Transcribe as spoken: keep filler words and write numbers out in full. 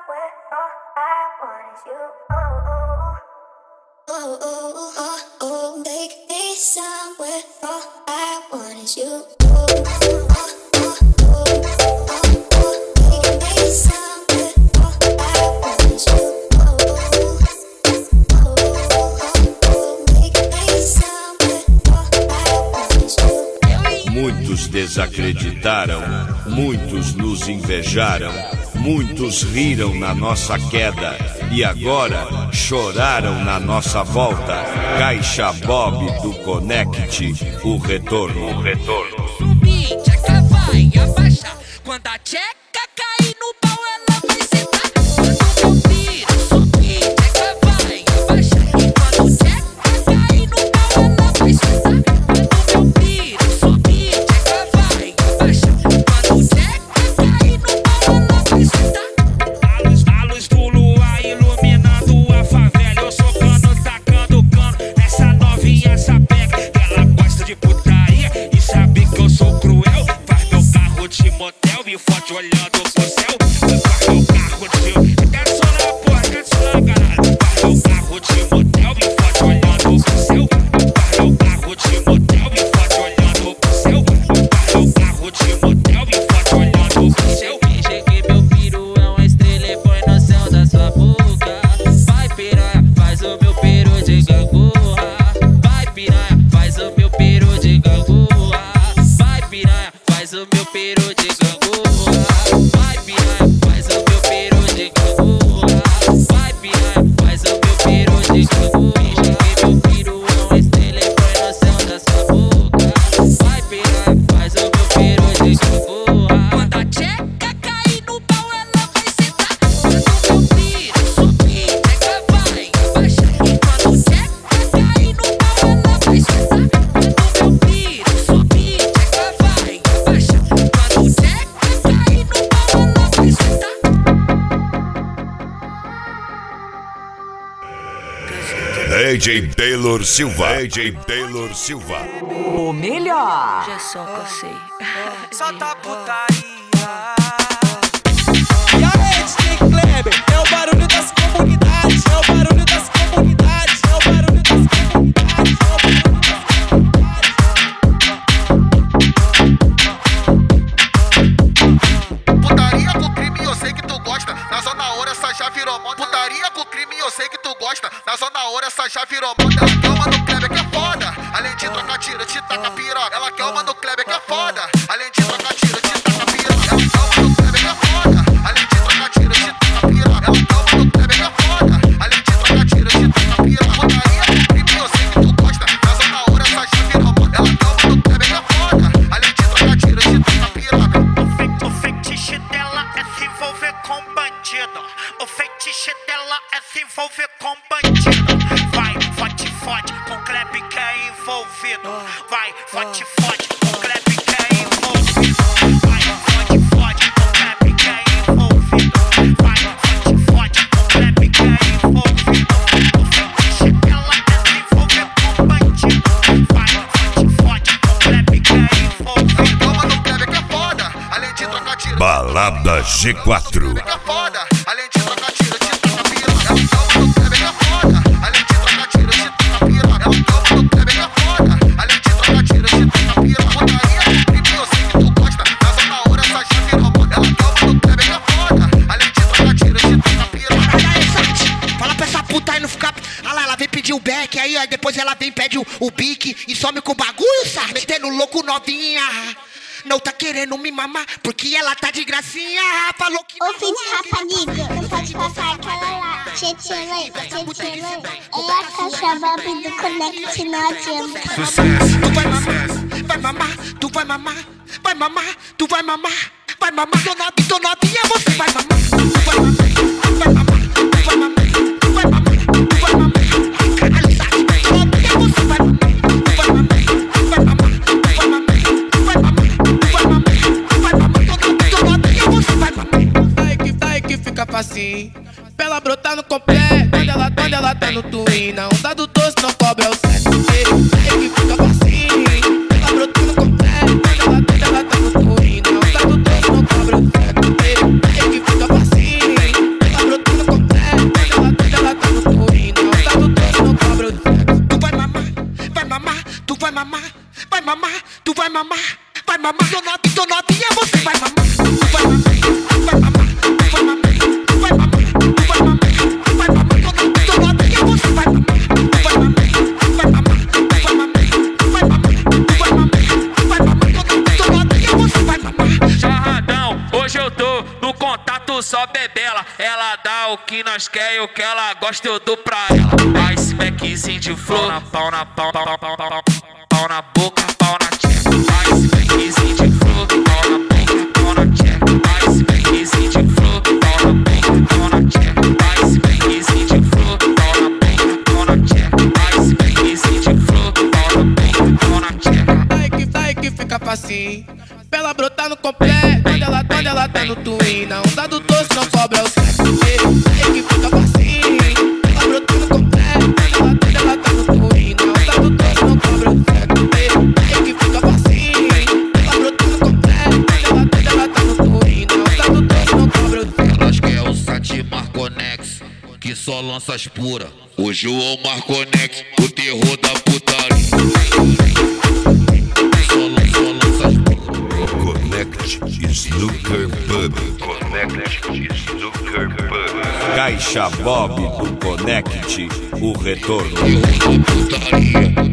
Muitos desacreditaram, muitos nos invejaram, muitos riram na nossa queda e agora choraram na nossa volta. Caixa Bob do Connect, o retorno, o retorno. Subir, tcheca vai abaixar. Quando a tcheca cair no pau, ela vai sentar. Quando eu viro, subir, tcheca vai abaixar. Quando a tcheca cair no pau, ela vai sentar. Quando eu viro, subir, tcheca vai abaixar. Quando a tcheca cair no pau, ela vai sentar. A luz, a luz do luar iluminando a favela. Eu socando, tacando cano nessa novinha sapeca. Ela gosta de putaria e sabe que eu sou cruel. Faz meu carro de motel e foto olhando pro céu. Faz meu carro de... Quer solar, porra, quer solar, caralho. Faz meu carro de motel e foto olhando pro céu. Faz meu carro de motel e foto olhando pro céu. Faz meu carro de motel e foto olhando pro céu. Finge que meu piru é uma estrela e põe no céu da sua boca. Vai piranha, faz o meu peru de gangorra. Vai piranha, faz o meu peru de gangorra. Vai piranha, faz o meu peru de gangorra. Vai piranha, faz o meu peru de gangorra. Vai piranha, faz o meu peru de gangorra. Finge que meu piru é uma estrela e põe no céu da sua boca. Vai piranha, faz o meu peru de gangorra. Quando a tcheca cair no pau, ela vai sentar. Quando eu viro, subir, tcheca vai abaixar. Quando a tcheca cair no pau, ela vai sentar. Quando eu viro, subir, tcheca vai abaixar. Quando a tcheca cair no pau, ela vai sentar. D J Taylor Silva, D J Taylor Silva. O melhor. Já só que eu sei. Só tá putaria. E aí, D J Kleber, é o barulho das comunidades, é o barulho das comunidades, é o barulho das comunidades, é o barulho das comunidades. Putaria com crime, eu sei que tu gosta. Na zona ouro essa já virou moda. Putaria com crime, eu sei que tu gosta. Na zona ouro essa já virou moda. Ela quer uma no Kleber que é foda. Além de trocar tiro, te taca piroca. Ela quer uma no Kleber que é foda. Além de trocar tiro, te taca piroca. Ela quer uma no Kleber que é foda. Além de trocar tiro, te taca piroca. Ela quer uma no Kleber que é foda. Além de trocar tiro, te taca piroca. Putaria com crime, eu sei que tu gosta. Na zona ouro essa já virou moda. Ela quer uma no Kleber que é foda. Além de trocar tiro, te taca piroca. O feitiço dela é se envolver com bandido. O feitiço dela é se envolver com bandido. Vai, fode, fode, com o Kleber que é envolvido. Vai, fode, fode, com o Kleber que é envolvido. Vai, fode, fode, com o Kleber que é envolvido. Vai, fode, fode, com o Kleber que é envolvido. O feitiço dela é se envolver com bandido. Vai, fode, fode, com o Kleber que é envolvido. Calma no Kleber que é foda. Além de trocar tiro, Balada G quatro. que é foda. Além de trocar tiro, te taca piroca. Ela calma no Kleber que é foda. Além de trocar tiro, te taca piroca. Ela calma no Kleber que é foda. Além de trocar tiro, te taca piroca. Putaria com crime, eu sei que tu gosta. Na zona ouro essa já virou moda. Ela calma no Kleber que é foda. Além de trocar tiro, te taca piroca. Olha aí, Sante, fala pra essa puta aí não ficar... Olha lá, ela vem pedir o back, aí, aí depois ela vem pede o, o bique e some com o bagulho, sabe? Metendo louco novinha. Não tá querendo me mamar, porque ela tá de gracinha. Falou que Ô, filho de rapariga, não pode passar aquela lá. Tchetchelê, tchetchelê. É a caixa Bob do Connect, não adianta. tu vai mamar, vai mamar, tu vai mamar, vai mamar, tu vai mamar, vai mamar. Tô novinha, tô novinha, você vai mamar. Tu vai mamar, vai mamar, tu vai mamar, tu vai mamar, tu vai mamar. Caralho, sabe? Tô novinha, você vai mamar. Tu vai mamar, vai mamar, tu vai mamar, tu vai mamar, tu vai mamar, tu vai mamar. Tô novinha, você vai mamar. Vai que vai que fica facinho. Pra ela brotar no completo. Quando ela, quando ela tá no twin. Na onda do doce não cobra o certo. Vai que fica facinho. Pra ela brotar no completo. Quando ela, quando ela tá no twin. Na onda do doce não cobra o certo. Vai que fica facinho. Pra ela mamar, tô novinha, tô novinha, você vai mamar. Tu vai mamar, tu vai mamar, tu vai mamar, tu vai mamar, tu vai mamar, tu vai mamar, tô novinha, tô novinha, você vai mamar. Tu vai mamar, tu vai mamar, tu vai mamar, tu vai mamar, tu vai mamar, tu vai mamar, tô novinha, tô novinha, você vai mamar. Charradão, hoje eu tô no contato só bebela. Ela dá o que nós quer e o que ela gosta eu dou pra ela. Ice backzinho de flor, na pau na pau, pau, pau, pau, pau, pau na boca, pau na tcheca. Ice backzinho de flor, pau na boca, pau na tcheca. Ice backzinho de flor, pau na boca, pau na tcheca. Ice backzinho de flor, pau na boca, pau na tcheca. Ice backzinho de flor, pau na boca, pau na tcheca. Vai que vai que fica facinho. Pra ela brotar no completo, quando ela, quando ela tá no twin. Na onda do doce não cobra o sexo. Aí que fica facinho. Ela brotar no completo, quando ela, quando ela tá no twin. Na onda do doce não cobra o sexo. Aí que fica facinho. Ela brotar no completo, quando ela, quando ela tá no twin. Na onda do doce não cobra o sexo. Elas quer o Sati Marconex, que só lança as pura. O João Marconex, o terror da putaria. Só lança, só lança as pura. Connect Snooker Pub. Connect Snooker Pub. Caixa Bob do Connect, o retorno. Terror da putaria.